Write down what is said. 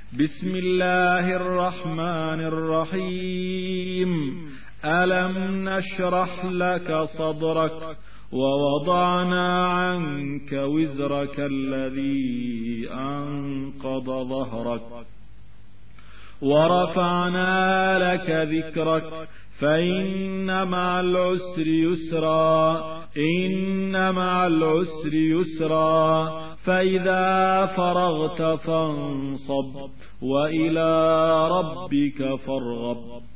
بسم الله الرحمن الرحيم ألم نشرح لك صدرك ووضعنا عنك وزرك الذي أنقض ظهرك ورفعنا لك ذكرك فإن مع العسر يسرا إن مع العسر يسرا فإذا فرغت فانصب وإلى ربك فارغب